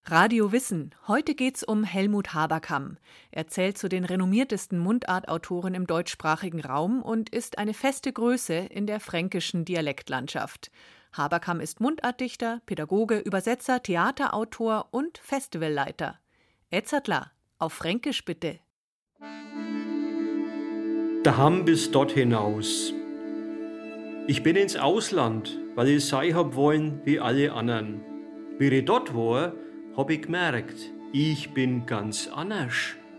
Radio Wissen. Heute geht's um Helmut Haberkamm. Er zählt zu den renommiertesten Mundartautoren im deutschsprachigen Raum und ist eine feste Größe in der fränkischen Dialektlandschaft. Haberkamm ist Mundartdichter, Pädagoge, Übersetzer, Theaterautor und Festivalleiter. Edzardler, auf Fränkisch bitte. Daheim bis dort hinaus. Ich bin ins Ausland, weil ich sein hab wollen wie alle anderen. Wie ich dort war, hab ich gemerkt, ich bin ganz anders.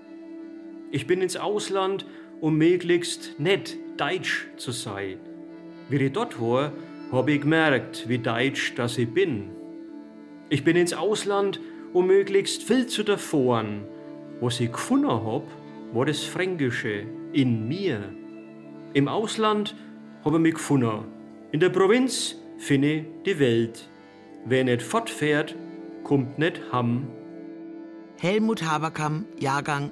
Ich bin ins Ausland, um möglichst nicht deutsch zu sein. Wie ich dort war, hab ich gemerkt, wie deutsch das ich bin. Ich bin ins Ausland, um möglichst viel zu erfahren. Was ich gefunden hab, war das Fränkische in mir. Im Ausland hab ich mich gefunden. In der Provinz finde ich die Welt. Wer nicht fortfährt, kommt nicht ham. Helmut Haberkamm, Jahrgang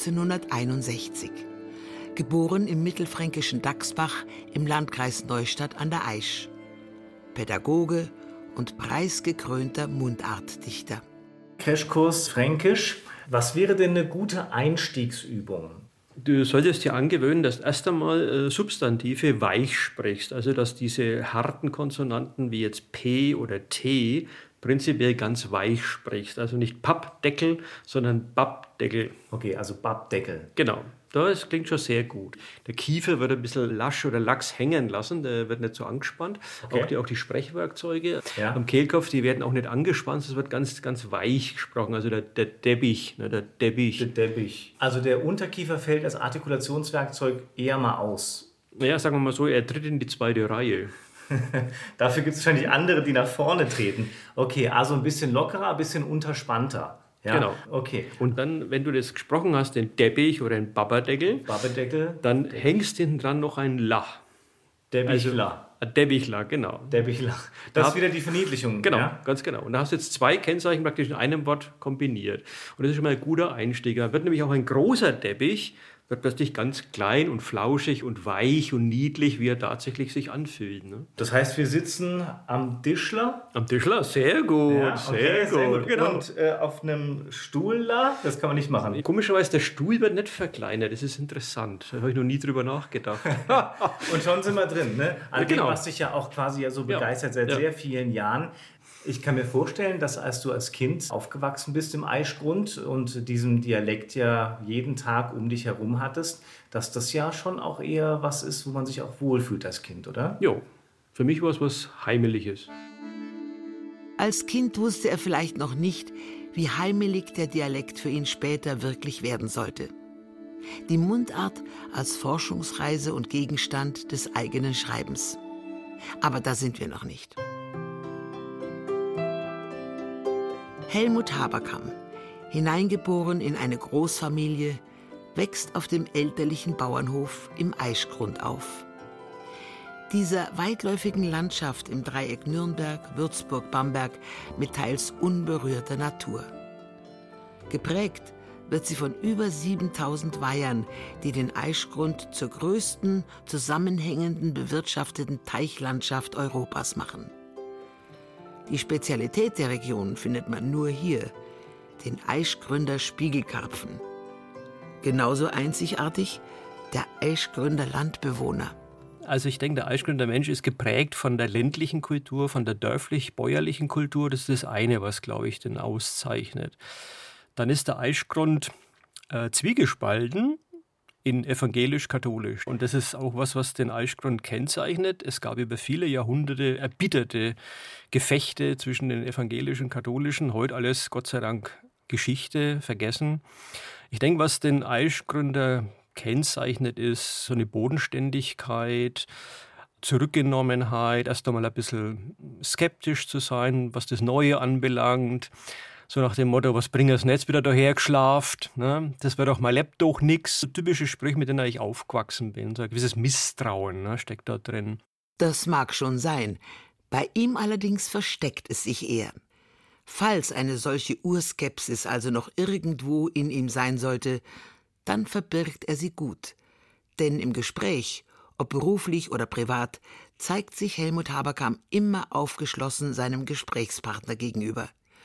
1961. Geboren im mittelfränkischen Dachsbach im Landkreis Neustadt an der Aisch. Pädagoge und preisgekrönter Mundartdichter. Crashkurs Fränkisch. Was wäre denn eine gute Einstiegsübung? Du solltest dir angewöhnen, dass erst einmal Substantive weich sprichst. Also, dass diese harten Konsonanten wie jetzt P oder T prinzipiell ganz weich sprichst. Also nicht Pappdeckel, sondern Babdeckel. Okay, also Babdeckel. Genau. Das klingt schon sehr gut. Der Kiefer wird ein bisschen lasch oder lax hängen lassen, der wird nicht so angespannt. Okay. Auch die Sprechwerkzeuge am Kehlkopf, die werden auch nicht angespannt, es wird ganz, ganz weich gesprochen. Also der Deppich. Der Deppich. Also der Unterkiefer fällt als Artikulationswerkzeug eher mal aus. Naja, sagen wir mal so, er tritt in die zweite Reihe. Dafür gibt es wahrscheinlich andere, die nach vorne treten. Okay, also ein bisschen lockerer, ein bisschen unterspannter. Ja? Genau. Okay. Und dann, wenn du das gesprochen hast, den Deppich oder den Babberdeckel, dann hängst hinten dran noch ein Lach. Debbichler. Also, Debbichler, genau. Debbichler. Das ist wieder die Verniedlichung. Genau, ja? Ganz genau. Und da hast du jetzt zwei Kennzeichen praktisch in einem Wort kombiniert. Und das ist schon mal ein guter Einsteiger. Wird nämlich auch ein großer Deppich, wird plötzlich ganz klein und flauschig und weich und niedlich, wie er tatsächlich sich anfühlt. Ne? Das heißt, wir sitzen am Tischler. Am Tischler, sehr gut, ja, okay, sehr gut. Genau. Und auf einem Stuhl da, das kann man nicht machen. Komischerweise, der Stuhl wird nicht verkleinert, das ist interessant. Da habe ich noch nie drüber nachgedacht. Und schon sind wir drin, ne? An dem, was dich ja auch quasi so begeistert seit sehr vielen Jahren. Ich kann mir vorstellen, dass als du als Kind aufgewachsen bist im Aischgrund und diesen Dialekt ja jeden Tag um dich herum hattest, dass das ja schon auch eher was ist, wo man sich auch wohlfühlt als Kind, oder? Jo, für mich war es was Heimeliges. Als Kind wusste er vielleicht noch nicht, wie heimelig der Dialekt für ihn später wirklich werden sollte. Die Mundart als Forschungsreise und Gegenstand des eigenen Schreibens. Aber da sind wir noch nicht. Helmut Haberkamm, hineingeboren in eine Großfamilie, wächst auf dem elterlichen Bauernhof im Aischgrund auf. Dieser weitläufigen Landschaft im Dreieck Nürnberg, Würzburg, Bamberg mit teils unberührter Natur. Geprägt wird sie von über 7000 Weihern, die den Aischgrund zur größten zusammenhängenden bewirtschafteten Teichlandschaft Europas machen. Die Spezialität der Region findet man nur hier, den Aischgründer Spiegelkarpfen. Genauso einzigartig der Aischgründer Landbewohner. Also ich denke, der Aischgründer Mensch ist geprägt von der ländlichen Kultur, von der dörflich-bäuerlichen Kultur. Das ist das eine, was, glaube ich, den auszeichnet. Dann ist der Aischgrund zwiegespalten in evangelisch-katholisch. Und das ist auch was den Aischgrund kennzeichnet. Es gab über viele Jahrhunderte erbitterte Gefechte zwischen den evangelischen und katholischen. Heute alles, Gott sei Dank, Geschichte, vergessen. Ich denke, was den Aischgründer kennzeichnet, ist so eine Bodenständigkeit, Zurückgenommenheit, erst einmal ein bisschen skeptisch zu sein, was das Neue anbelangt. So nach dem Motto, was bringt das Netz wieder daher geschlaft? Ne? Das wird doch mal lebt doch nix. So typische Sprüche, mit denen ich aufgewachsen bin. So ein gewisses Misstrauen steckt da drin. Das mag schon sein. Bei ihm allerdings versteckt es sich eher. Falls eine solche Urskepsis also noch irgendwo in ihm sein sollte, dann verbirgt er sie gut. Denn im Gespräch, ob beruflich oder privat, zeigt sich Helmut Haberkamm immer aufgeschlossen seinem Gesprächspartner gegenüber.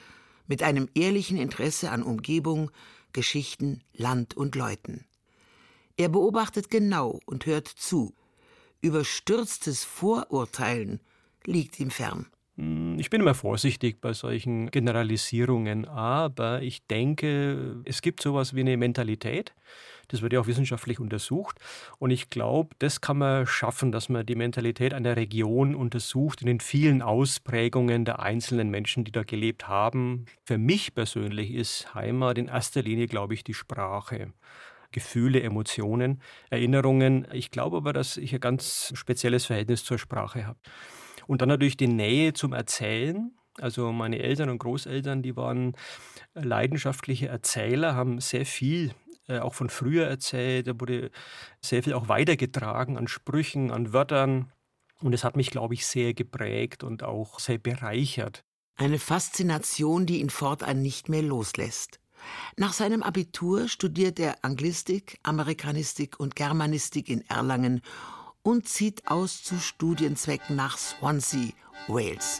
mit einem ehrlichen Interesse an Umgebung, Geschichten, Land und Leuten. Er beobachtet genau und hört zu. Überstürztes Vorurteilen liegt ihm fern. Ich bin immer vorsichtig bei solchen Generalisierungen, aber ich denke, es gibt sowas wie eine Mentalität. Das wird ja auch wissenschaftlich untersucht. Und ich glaube, das kann man schaffen, dass man die Mentalität einer Region untersucht in den vielen Ausprägungen der einzelnen Menschen, die da gelebt haben. Für mich persönlich ist Heimat in erster Linie, glaube ich, die Sprache. Gefühle, Emotionen, Erinnerungen. Ich glaube aber, dass ich ein ganz spezielles Verhältnis zur Sprache habe. Und dann natürlich die Nähe zum Erzählen. Also meine Eltern und Großeltern, die waren leidenschaftliche Erzähler, haben sehr viel auch von früher erzählt. Da wurde sehr viel auch weitergetragen an Sprüchen, an Wörtern. Und das hat mich, glaube ich, sehr geprägt und auch sehr bereichert. Eine Faszination, die ihn fortan nicht mehr loslässt. Nach seinem Abitur studiert er Anglistik, Amerikanistik und Germanistik in Erlangen und zieht aus zu Studienzwecken nach Swansea, Wales.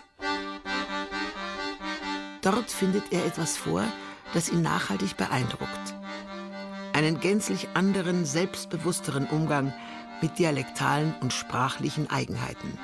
Dort findet er etwas vor, das ihn nachhaltig beeindruckt. Einen gänzlich anderen, selbstbewussteren Umgang mit dialektalen und sprachlichen Eigenheiten.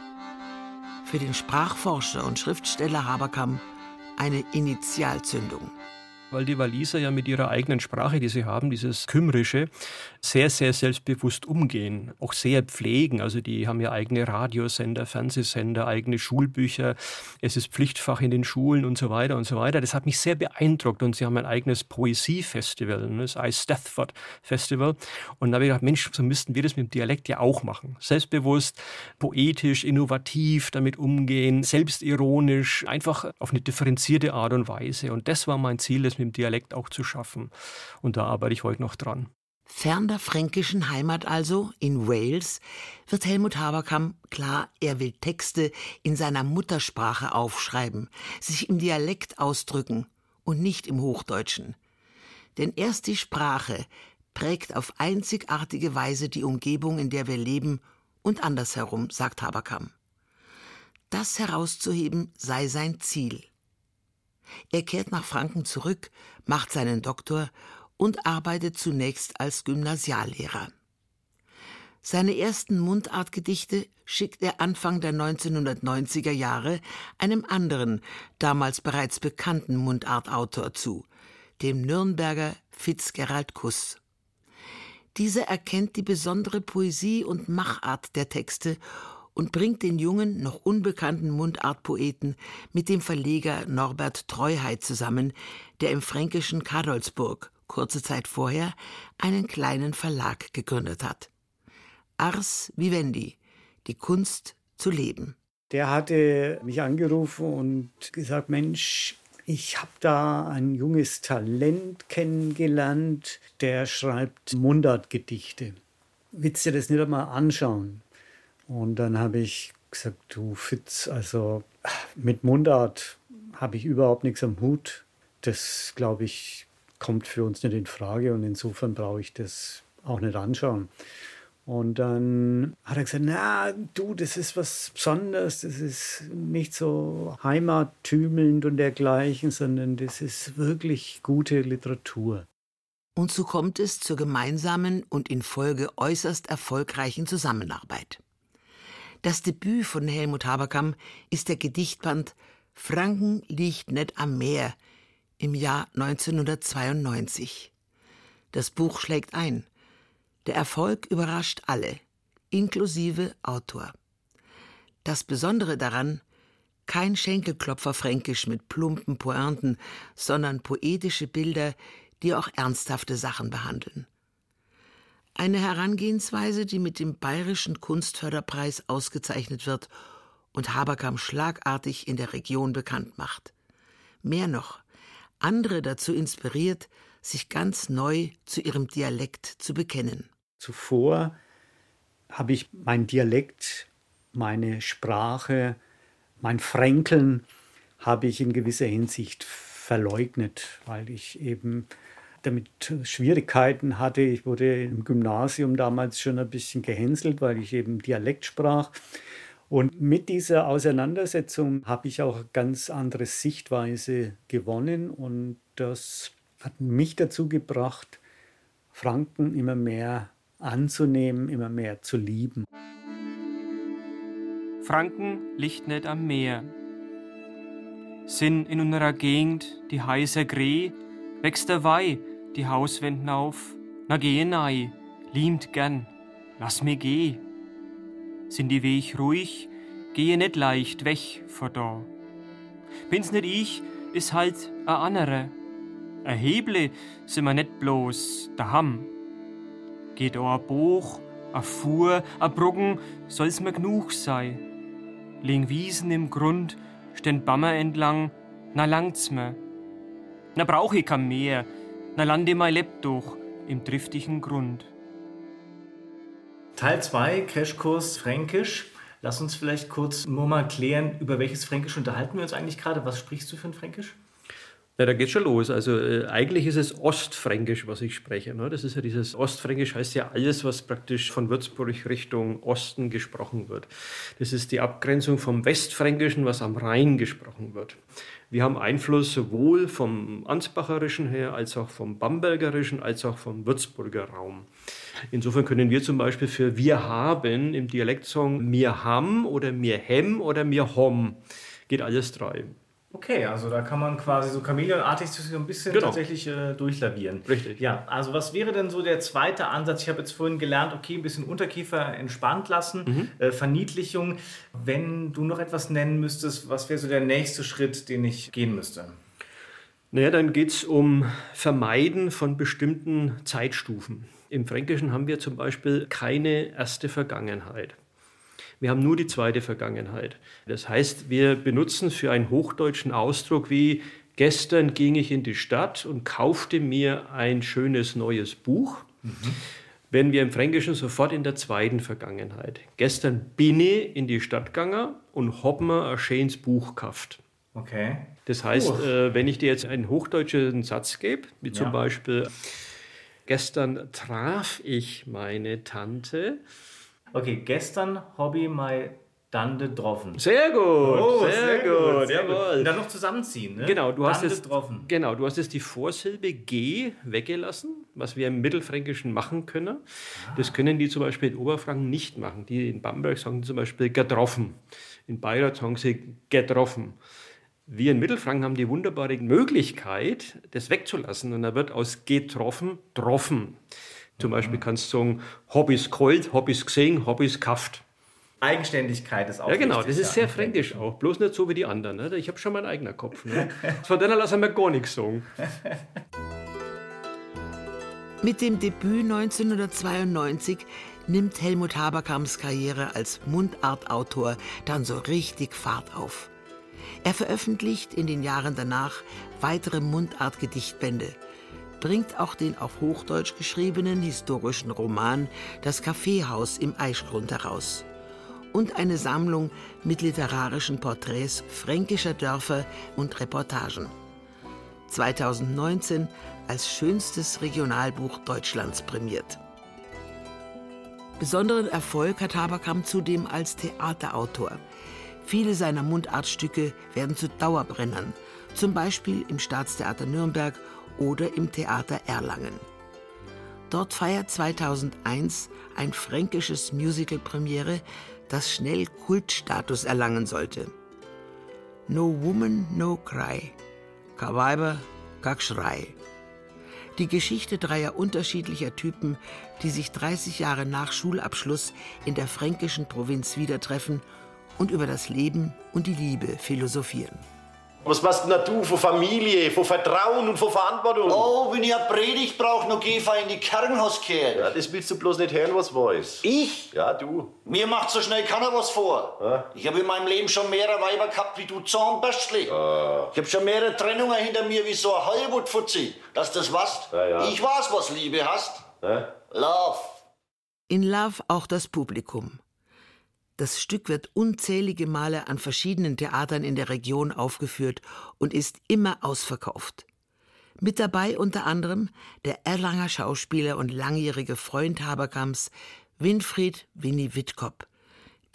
Für den Sprachforscher und Schriftsteller Haberkamp eine Initialzündung. Weil die Waliser ja mit ihrer eigenen Sprache, die sie haben, dieses Kymrische, sehr, sehr selbstbewusst umgehen, auch sehr pflegen. Also die haben ja eigene Radiosender, Fernsehsender, eigene Schulbücher. Es ist Pflichtfach in den Schulen und so weiter und so weiter. Das hat mich sehr beeindruckt und sie haben ein eigenes Poesiefestival, das I. Stafford Festival. Und da habe ich gedacht, Mensch, so müssten wir das mit dem Dialekt ja auch machen. Selbstbewusst, poetisch, innovativ damit umgehen, selbstironisch, einfach auf eine differenzierte Art und Weise. Und das war mein Ziel, das mit dem Dialekt auch zu schaffen. Und da arbeite ich heute noch dran. Fern der fränkischen Heimat also, in Wales, wird Helmut Haberkamp klar, er will Texte in seiner Muttersprache aufschreiben, sich im Dialekt ausdrücken und nicht im Hochdeutschen. Denn erst die Sprache prägt auf einzigartige Weise die Umgebung, in der wir leben, und andersherum, sagt Haberkamp. Das herauszuheben sei sein Ziel. Er kehrt nach Franken zurück, macht seinen Doktor und arbeitet zunächst als Gymnasiallehrer. Seine ersten Mundartgedichte schickt er Anfang der 1990er Jahre einem anderen, damals bereits bekannten Mundartautor zu, dem Nürnberger Fitzgerald Kuss. Dieser erkennt die besondere Poesie und Machart der Texte und bringt den jungen, noch unbekannten Mundartpoeten mit dem Verleger Norbert Treuheit zusammen, der im fränkischen Kadolsburg kurze Zeit vorher einen kleinen Verlag gegründet hat. Ars Vivendi, die Kunst zu leben. Der hatte mich angerufen und gesagt, Mensch, ich habe da ein junges Talent kennengelernt, der schreibt Mundartgedichte. Willst du das nicht einmal anschauen? Und dann habe ich gesagt, du Fitz, also mit Mundart habe ich überhaupt nichts am Hut. Das, glaube ich, kommt für uns nicht in Frage und insofern brauche ich das auch nicht anschauen. Und dann hat er gesagt, na du, das ist was Besonderes, das ist nicht so heimattümelnd und dergleichen, sondern das ist wirklich gute Literatur. Und so kommt es zur gemeinsamen und in Folge äußerst erfolgreichen Zusammenarbeit. Das Debüt von Helmut Haberkamp ist der Gedichtband »Franken liegt net am Meer« im Jahr 1992. Das Buch schlägt ein. Der Erfolg überrascht alle, inklusive Autor. Das Besondere daran, kein Schenkelklopferfränkisch mit plumpen Pointen, sondern poetische Bilder, die auch ernsthafte Sachen behandeln. Eine Herangehensweise, die mit dem Bayerischen Kunstförderpreis ausgezeichnet wird und Haberkamp schlagartig in der Region bekannt macht. Mehr noch, andere dazu inspiriert, sich ganz neu zu ihrem Dialekt zu bekennen. Zuvor habe ich mein Dialekt, meine Sprache, mein Fränkeln habe ich in gewisser Hinsicht verleugnet, weil ich eben damit Schwierigkeiten hatte. Ich wurde im Gymnasium damals schon ein bisschen gehänselt, weil ich eben Dialekt sprach. Und mit dieser Auseinandersetzung habe ich auch eine ganz andere Sichtweise gewonnen und das hat mich dazu gebracht, Franken immer mehr anzunehmen, immer mehr zu lieben. Franken liegt nicht am Meer. Sind in unserer Gegend die heiße Gree, wächst der Weih die Hauswänden auf. Na gehe nei, liemt gern, lass mir geh. Sind die Weg ruhig, gehe nicht leicht weg vor da. Bin's nicht ich, is halt a andere. A Heble sind wir nicht bloß daham. Geht o a Buch, a Fuhr, a Bruggen, soll's mir genug sei. Liegen Wiesen im Grund, stehn Bammer entlang, na langt's mir. Na brauch ich kein Meer, na lande mein Lebt durch im triftigen Grund. Teil 2, Crashkurs Fränkisch. Lass uns vielleicht kurz nur mal klären, über welches Fränkisch unterhalten wir uns eigentlich gerade? Was sprichst du für ein Fränkisch? Ja, da geht's schon los. Also eigentlich ist es Ostfränkisch, was ich spreche. Ne? Das ist ja dieses Ostfränkisch, heißt ja alles, was praktisch von Würzburg Richtung Osten gesprochen wird. Das ist die Abgrenzung vom Westfränkischen, was am Rhein gesprochen wird. Wir haben Einfluss sowohl vom Ansbacherischen her, als auch vom Bambergerischen, als auch vom Würzburger Raum. Insofern können wir zum Beispiel für wir haben im Dialekt sagen mir ham oder mir hem oder mir hom. Geht alles drei. Okay, also da kann man quasi so chameleonartig so ein bisschen tatsächlich durchlavieren. Richtig. Ja, also was wäre denn so der zweite Ansatz? Ich habe jetzt vorhin gelernt, okay, ein bisschen Unterkiefer entspannt lassen, Verniedlichung. Wenn du noch etwas nennen müsstest, was wäre so der nächste Schritt, den ich gehen müsste? Naja, dann geht es um Vermeiden von bestimmten Zeitstufen. Im Fränkischen haben wir zum Beispiel keine erste Vergangenheit. Wir haben nur die zweite Vergangenheit. Das heißt, wir benutzen für einen hochdeutschen Ausdruck wie gestern ging ich in die Stadt und kaufte mir ein schönes neues Buch. Wenn wir im Fränkischen sofort in der zweiten Vergangenheit. Gestern bin ich in die Stadt gegangen und hab mir ein schönes Buch gekauft. Okay. Das heißt, wenn ich dir jetzt einen hochdeutschen Satz gebe, wie zum Beispiel gestern traf ich meine Tante. Okay, gestern habe ich meine Tante getroffen. Sehr gut, sehr gut, jawohl. Und dann noch zusammenziehen, ne? Genau, du hast jetzt die Vorsilbe G weggelassen, was wir im Mittelfränkischen machen können. Das können die zum Beispiel in Oberfranken nicht machen. Die in Bamberg sagen zum Beispiel getroffen. In Bayreuth sagen sie getroffen. Wir in Mittelfranken haben die wunderbare Möglichkeit, das wegzulassen. Und da wird aus getroffen, troffen. Zum Beispiel kannst du sagen, hab ich's kalt, hab ich's gesehen, hab ich's gekauft. Eigenständigkeit ist auch Ja, genau, wichtig, das ist sehr fränkisch auch. Bloß nicht so wie die anderen. Ne? Ich habe schon meinen eigenen Kopf. Ne? Von denen lassen wir gar nichts sagen. Mit dem Debüt 1992 nimmt Helmut Haberkamms Karriere als Mundartautor dann so richtig Fahrt auf. Er veröffentlicht in den Jahren danach weitere Mundartgedichtbände, bringt auch den auf Hochdeutsch geschriebenen historischen Roman Das Kaffeehaus im Aischgrund heraus und eine Sammlung mit literarischen Porträts fränkischer Dörfer und Reportagen. 2019 als schönstes Regionalbuch Deutschlands prämiert. Besonderen Erfolg hat Haberkamm zudem als Theaterautor. Viele seiner Mundartstücke werden zu Dauerbrennern, zum Beispiel im Staatstheater Nürnberg oder im Theater Erlangen. Dort feiert 2001 ein fränkisches Musical Premiere, das schnell Kultstatus erlangen sollte. No Woman, No Cry. Ka Weiber, ka Geschrei. Die Geschichte dreier unterschiedlicher Typen, die sich 30 Jahre nach Schulabschluss in der fränkischen Provinz wiedertreffen und über das Leben und die Liebe philosophieren. Was machst denn du von Familie, von Vertrauen und von Verantwortung? Oh, wenn ich eine Predigt brauche, noch geh ich in die Krankenhauskirche. Ja, das willst du bloß nicht hören, was weiß. Ich? Ja, du. Mir macht so schnell keiner was vor. Ja? Ich habe in meinem Leben schon mehrere Weiber gehabt wie du Zahnbürstli. Ja. Ich habe schon mehrere Trennungen hinter mir wie so ein Hollywood-Fuzzi. Dass du das weißt? Ja. Ich weiß, was Liebe hast. Ja? Love. In Love auch das Publikum. Das Stück wird unzählige Male an verschiedenen Theatern in der Region aufgeführt und ist immer ausverkauft. Mit dabei unter anderem der Erlanger Schauspieler und langjährige Freund Haberkamms, Winfried Winnie Wittkop,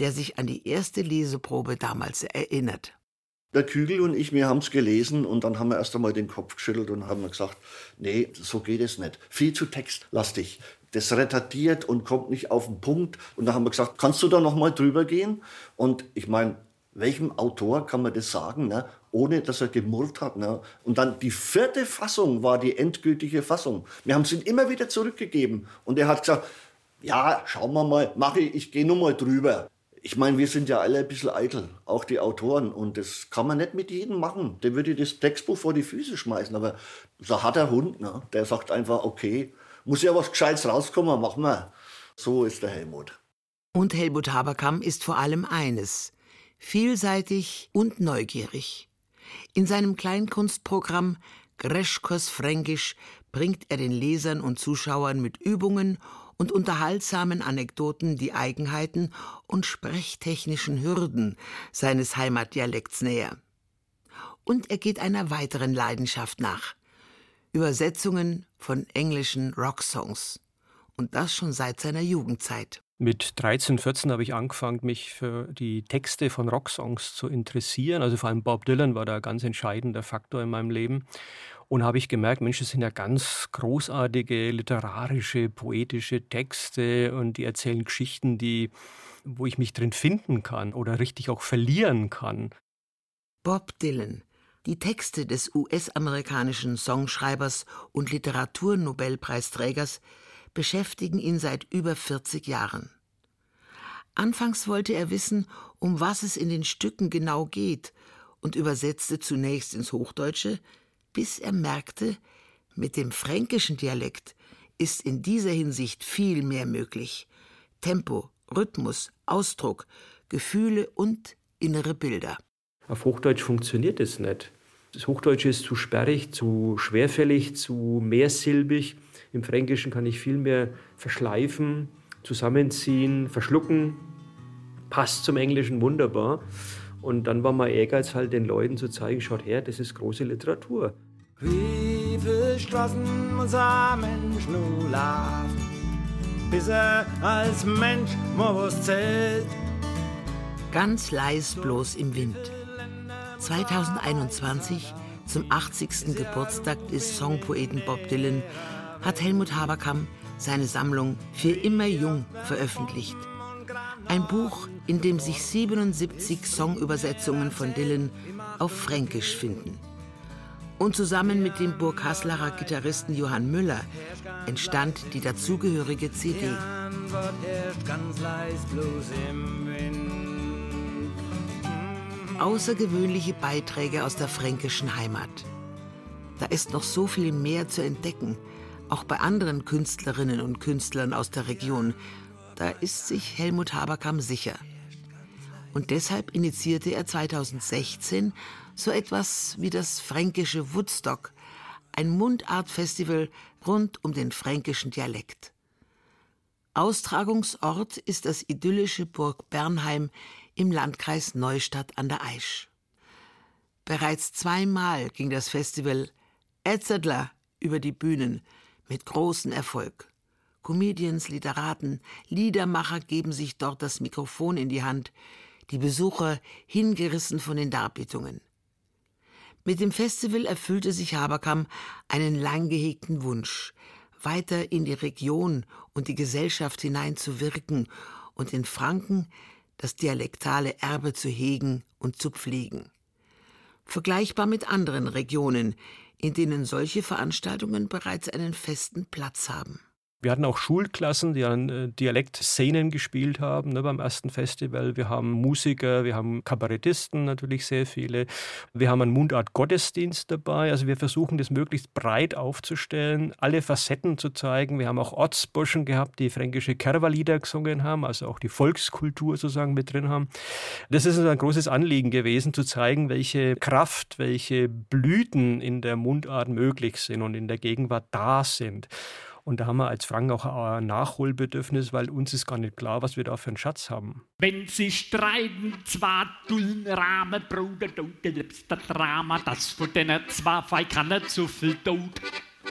der sich an die erste Leseprobe damals erinnert. Der Kügel und ich, wir haben es gelesen und dann haben wir erst einmal den Kopf geschüttelt und haben gesagt, nee, so geht es nicht. Viel zu textlastig. Das retardiert und kommt nicht auf den Punkt. Und dann haben wir gesagt, kannst du da noch mal drüber gehen? Und ich meine, welchem Autor kann man das sagen, ne? Ohne dass er gemurrt hat? Ne? Und dann die 4. Fassung war die endgültige Fassung. Wir haben es ihm immer wieder zurückgegeben. Und er hat gesagt, ja, schauen wir mal, ich gehe nur mal drüber. Ich meine, wir sind ja alle ein bisschen eitel, auch die Autoren. Und das kann man nicht mit jedem machen. Der würde das Textbuch vor die Füße schmeißen. Aber so ein harter Hund, ne? Der sagt einfach, okay, muss ja was Gescheites rauskommen, machen wir. So ist der Helmut. Und Helmut Haberkamp ist vor allem eines: vielseitig und neugierig. In seinem Kleinkunstprogramm Greschkos Fränkisch bringt er den Lesern und Zuschauern mit Übungen und unterhaltsamen Anekdoten die Eigenheiten und sprechtechnischen Hürden seines Heimatdialekts näher. Und er geht einer weiteren Leidenschaft nach: Übersetzungen von englischen Rocksongs. Und das schon seit seiner Jugendzeit. Mit 13, 14 habe ich angefangen, mich für die Texte von Rocksongs zu interessieren. Also vor allem Bob Dylan war da ein ganz entscheidender Faktor in meinem Leben. Und habe ich gemerkt, Mensch, das sind ja ganz großartige literarische, poetische Texte und die erzählen Geschichten, wo ich mich drin finden kann oder richtig auch verlieren kann. Bob Dylan. Die Texte des US-amerikanischen Songschreibers und Literaturnobelpreisträgers beschäftigen ihn seit über 40 Jahren. Anfangs wollte er wissen, um was es in den Stücken genau geht, und übersetzte zunächst ins Hochdeutsche, bis er merkte, mit dem fränkischen Dialekt ist in dieser Hinsicht viel mehr möglich. Tempo, Rhythmus, Ausdruck, Gefühle und innere Bilder. Auf Hochdeutsch funktioniert es nicht. Das Hochdeutsche ist zu sperrig, zu schwerfällig, zu mehrsilbig. Im Fränkischen kann ich viel mehr verschleifen, zusammenziehen, verschlucken. Passt zum Englischen wunderbar. Und dann war mein Ehrgeiz halt, den Leuten zu zeigen, schaut her, das ist große Literatur. Wie viele Straßen muss ein Mensch nur laufen, bis er als Mensch mal was zählt? Ganz leis bloß im Wind. 2021, zum 80. Geburtstag des Songpoeten Bob Dylan, hat Helmut Haberkamp seine Sammlung Für immer jung veröffentlicht. Ein Buch, in dem sich 77 Songübersetzungen von Dylan auf Fränkisch finden. Und zusammen mit dem Burghaslacher Gitarristen Johann Müller entstand die dazugehörige CD. Außergewöhnliche Beiträge aus der fränkischen Heimat. Da ist noch so viel mehr zu entdecken, auch bei anderen Künstlerinnen und Künstlern aus der Region. Da ist sich Helmut Haberkamp sicher. Und deshalb initiierte er 2016 so etwas wie das fränkische Woodstock, ein Mundartfestival rund um den fränkischen Dialekt. Austragungsort ist das idyllische Burg Bernheim im Landkreis Neustadt an der Aisch. Bereits 2-mal ging das Festival Etzertler über die Bühnen mit großem Erfolg. Comedians, Literaten, Liedermacher geben sich dort das Mikrofon in die Hand, die Besucher hingerissen von den Darbietungen. Mit dem Festival erfüllte sich Haberkamp einen lang gehegten Wunsch, weiter in die Region und die Gesellschaft hineinzuwirken und in Franken das dialektale Erbe zu hegen und zu pflegen. Vergleichbar mit anderen Regionen, in denen solche Veranstaltungen bereits einen festen Platz haben. Wir hatten auch Schulklassen, die an Dialektszenen gespielt haben, beim ersten Festival. Wir haben Musiker, wir haben Kabarettisten, natürlich sehr viele. Wir haben einen Mundart-Gottesdienst dabei. Also wir versuchen, das möglichst breit aufzustellen, alle Facetten zu zeigen. Wir haben auch Ortsburschen gehabt, die fränkische Kerwa-Lieder gesungen haben, also auch die Volkskultur sozusagen mit drin haben. Das ist uns ein großes Anliegen gewesen, zu zeigen, welche Kraft, welche Blüten in der Mundart möglich sind und in der Gegenwart da sind. Und da haben wir als Franken auch ein Nachholbedürfnis, weil uns ist gar nicht klar, was wir da für einen Schatz haben. Wenn sie streiten, zwei dullen Rahmen, Bruder, du liebst das Drama, das von denen zwei kann nicht so viel tut.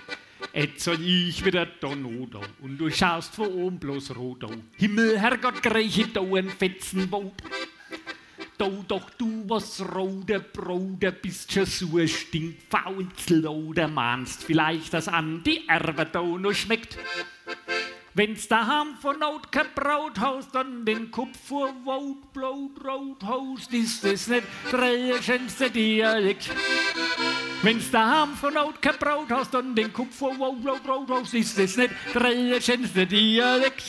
Jetzt soll ich wieder da noch da und du schaust von oben bloß rot an. Himmel, Herrgott, krieg ich da ein Fetzenboot. Da doch du was roter Broder bist schon so ein Stinkfaulzel oder meinst vielleicht, dass an die Erbe da noch schmeckt. Wenn's daheim von Not kein Brot haust, dann den Kopf vor Wut, Blut, Rot haust, ist das nicht der schönste Dialekt. Wenn's daheim von Not kein Brot haust, dann den Kopf vor Wut, Blut, Rot haust, ist das nicht der schönste Dialekt.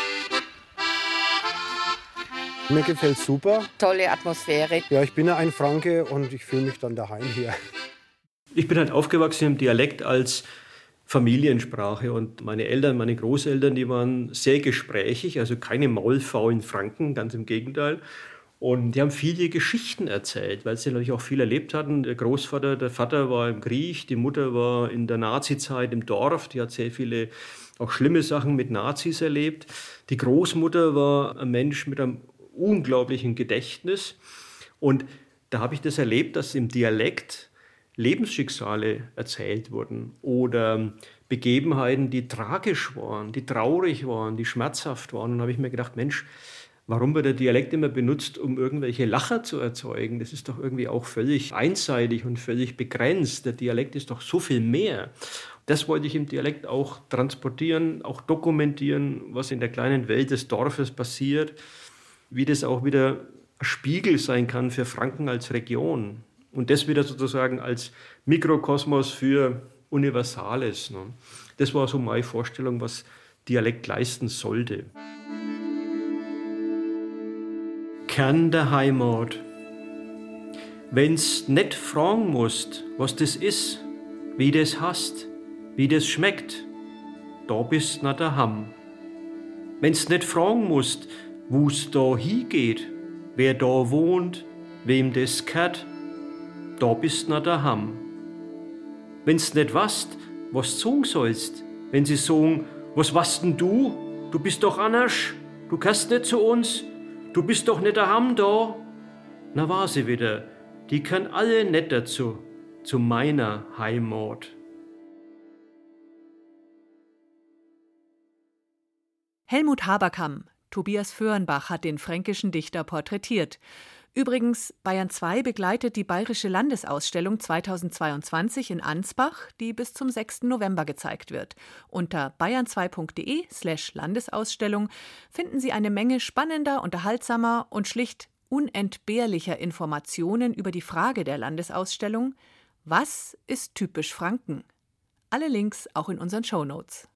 Mir gefällt super. Tolle Atmosphäre. Ja, ich bin ja ein Franke und ich fühle mich dann daheim hier. Ich bin halt aufgewachsen im Dialekt als Familiensprache und meine Eltern, meine Großeltern, die waren sehr gesprächig, also keine maulfaulen Franken, ganz im Gegenteil. Und die haben viele Geschichten erzählt, weil sie natürlich auch viel erlebt hatten. Der Großvater, der Vater war im Krieg, die Mutter war in der Nazizeit im Dorf, die hat sehr viele auch schlimme Sachen mit Nazis erlebt. Die Großmutter war ein Mensch mit einem unglaublichen Gedächtnis. Und da habe ich das erlebt, dass im Dialekt Lebensschicksale erzählt wurden oder Begebenheiten, die tragisch waren, die traurig waren, die schmerzhaft waren. Und da habe ich mir gedacht, Mensch, warum wird der Dialekt immer benutzt, um irgendwelche Lacher zu erzeugen? Das ist doch irgendwie auch völlig einseitig und völlig begrenzt. Der Dialekt ist doch so viel mehr. Das wollte ich im Dialekt auch transportieren, auch dokumentieren, was in der kleinen Welt des Dorfes passiert, wie das auch wieder ein Spiegel sein kann für Franken als Region. Und das wieder sozusagen als Mikrokosmos für Universales. Ne? Das war so meine Vorstellung, was Dialekt leisten sollte. Kern der Heimat. Wenn's nicht fragen musst, was das ist, wie das hast, wie das schmeckt, da bist na daheim. Wenn's nicht fragen musst, wo's da hingeht, wer da wohnt, wem das gehört, da bist na daheim. Wenn's nicht weißt, was sagen sollst, wenn sie sagen, was weißt denn du? Du bist doch anders, du kannst nicht zu uns, du bist doch nicht daheim da. Na war sie wieder, die kann alle nicht dazu, zu meiner Heimat. Helmut Haberkamm, Tobias Föhrenbach hat den fränkischen Dichter porträtiert. Übrigens, Bayern 2 begleitet die Bayerische Landesausstellung 2022 in Ansbach, die bis zum 6. November gezeigt wird. Unter bayern2.de/Landesausstellung finden Sie eine Menge spannender, unterhaltsamer und schlicht unentbehrlicher Informationen über die Frage der Landesausstellung: Was ist typisch Franken? Alle Links auch in unseren Shownotes.